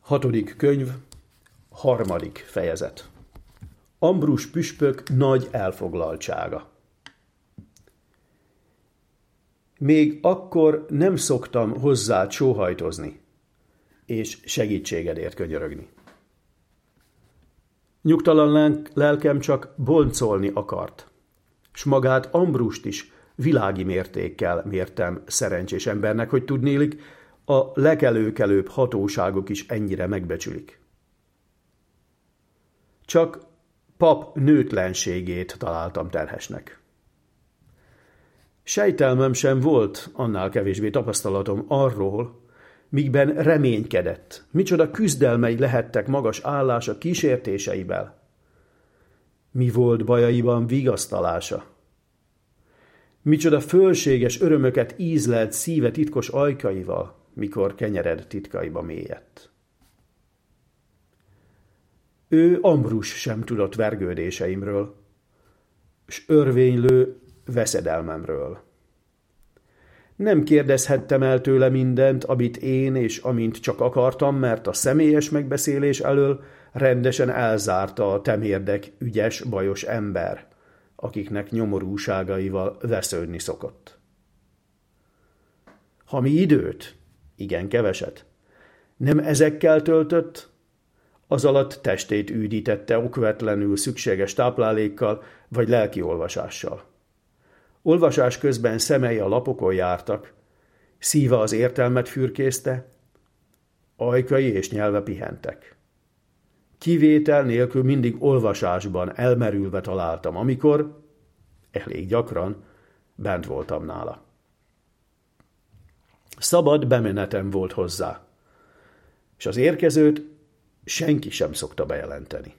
Hatodik könyv, 3. fejezet. Ambrus püspök nagy elfoglaltsága. Még akkor nem szoktam hozzád sóhajtozni, és segítségedért könyörögni. Nyugtalan lelkem csak boncolni akart, s magát Ambrust is világi mértékkel mértem szerencsés embernek, hogy tudnélik, a legelőkelőbb hatóságok is ennyire megbecsülik. Csak pap nőtlenségét találtam terhesnek. Sejtelmem sem volt, annál kevésbé tapasztalatom arról, mikben reménykedett, micsoda küzdelmei lehettek magas állása kísértéseivel. Mi volt bajaiban vigasztalása? Micsoda fölséges örömöket ízlelt szíve titkos ajkaival, mikor kenyered titkaiba mélyedt. Ő Ambrus sem tudott vergődéseimről, s örvénylő veszedelmemről. Nem kérdezhettem el tőle mindent, amit én és amint csak akartam, mert a személyes megbeszélés elől rendesen elzárta a temérdek ügyes, bajos ember, akiknek nyomorúságaival vesződni szokott. Ha mi időt, igen keveset, nem ezekkel töltött, az alatt testét üdítette okvetlenül szükséges táplálékkal vagy lelki olvasással. Olvasás közben szemei a lapokon jártak, szíve az értelmet fürkészte, ajkai és nyelve pihentek. Kivétel nélkül mindig olvasásban elmerülve találtam, amikor, elég gyakran, bent voltam nála. Szabad bemenetem volt hozzá, és az érkezőt senki sem szokta bejelenteni.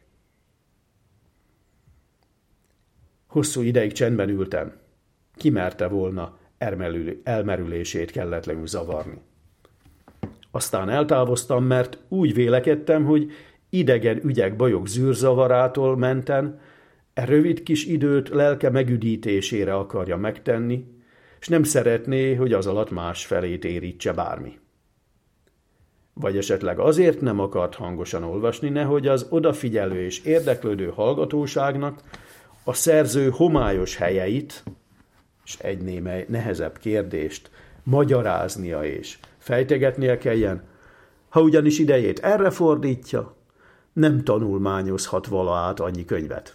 Hosszú ideig csendben ültem. Ki merte volna elmerülését kelletlenül zavarni. Aztán eltávoztam, mert úgy vélekedtem, hogy idegen ügyek bajok zűrzavarától menten, rövid kis időt lelke megüdítésére akarja megtenni, és nem szeretné, hogy az alatt más felét érítse bármi. Vagy esetleg azért nem akart hangosan olvasni, nehogy az odafigyelő és érdeklődő hallgatóságnak a szerző homályos helyeit, és egy némely nehezebb kérdést magyaráznia és fejtegetnie kelljen, ha ugyanis idejét erre fordítja, nem tanulmányozhat vala át annyi könyvet.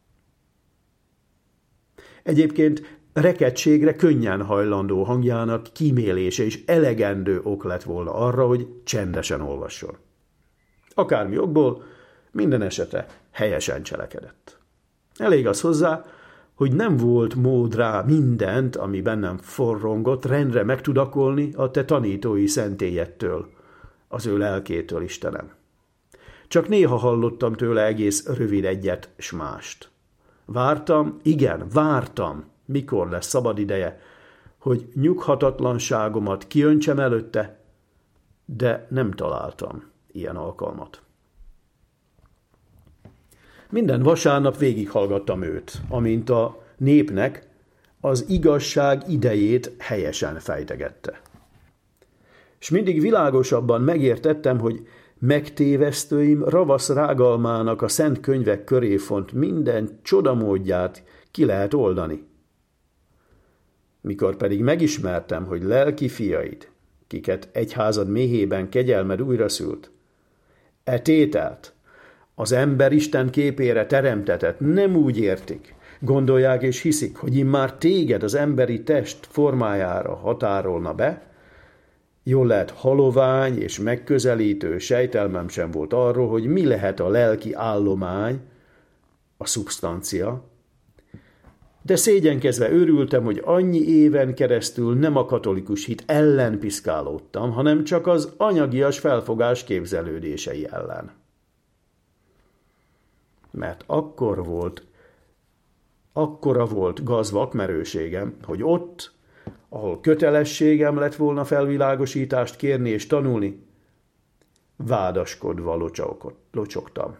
Egyébként rekedtségre könnyen hajlandó hangjának kímélése és elegendő ok lett volna arra, hogy csendesen olvasson. Akármi okból, minden esetre helyesen cselekedett. Elég az hozzá, hogy nem volt mód rá mindent, ami bennem forrongott, rendre megtudakolni a te tanítói szentélyettől, az ő lelkétől, Istenem. Csak néha hallottam tőle egész rövid egyet s mást. Vártam, igen, vártam, mikor lesz szabad ideje, hogy nyughatatlanságomat kiöntsem előtte, de nem találtam ilyen alkalmat. Minden vasárnap végighallgattam őt, amint a népnek az igazság idejét helyesen fejtegette. És mindig világosabban megértettem, hogy megtévesztőim ravasz rágalmának a szent könyvek köré font minden csodamódját ki lehet oldani. Mikor pedig megismertem, hogy lelki fiaid, kiket egyházad méhében kegyelmed újraszült, e tételt, az ember Isten képére teremtetett, nem úgy értik, gondolják és hiszik, hogy immár téged az emberi test formájára határolna be, jól lehet halovány és megközelítő sejtelmem sem volt arról, hogy mi lehet a lelki állomány, a szubsztancia, de szégyenkezve őrültem, hogy annyi éven keresztül nem a katolikus hit ellen piszkálódtam, hanem csak az anyagias felfogás képzelődései ellen. Mert akkora volt gazvakmerőségem, hogy ott, ahol kötelességem lett volna felvilágosítást kérni és tanulni, vádaskodva locsogtam.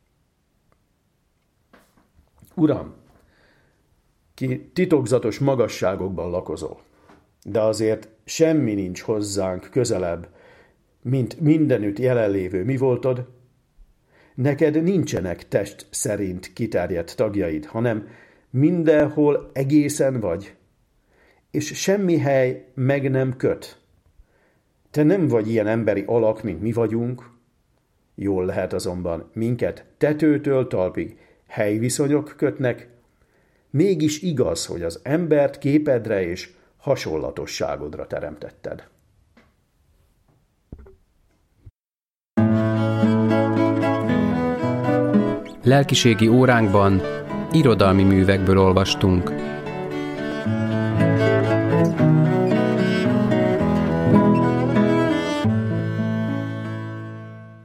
Uram, ki titokzatos magasságokban lakozol, de azért semmi nincs hozzánk közelebb, mint mindenütt jelenlévő mi voltod. Neked nincsenek test szerint kiterjedt tagjaid, hanem mindenhol egészen vagy, és semmi hely meg nem köt. Te nem vagy ilyen emberi alak, mint mi vagyunk. Jól lehet azonban, minket tetőtől talpig helyviszonyok kötnek, mégis igaz, hogy az embert képedre és hasonlatosságodra teremtetted. Lelkiségi óránkban irodalmi művekből olvastunk.